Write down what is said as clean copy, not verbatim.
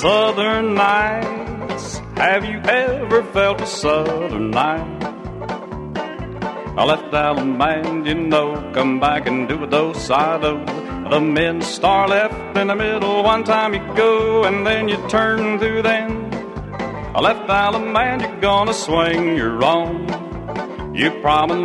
Southern nights, have you ever felt a southern night? I left Allemande, you know, come back and do a do-si-do. The men star left in the middle, one time you go and then you turn through them. I left Allemande, you're gonna swing your own. You promised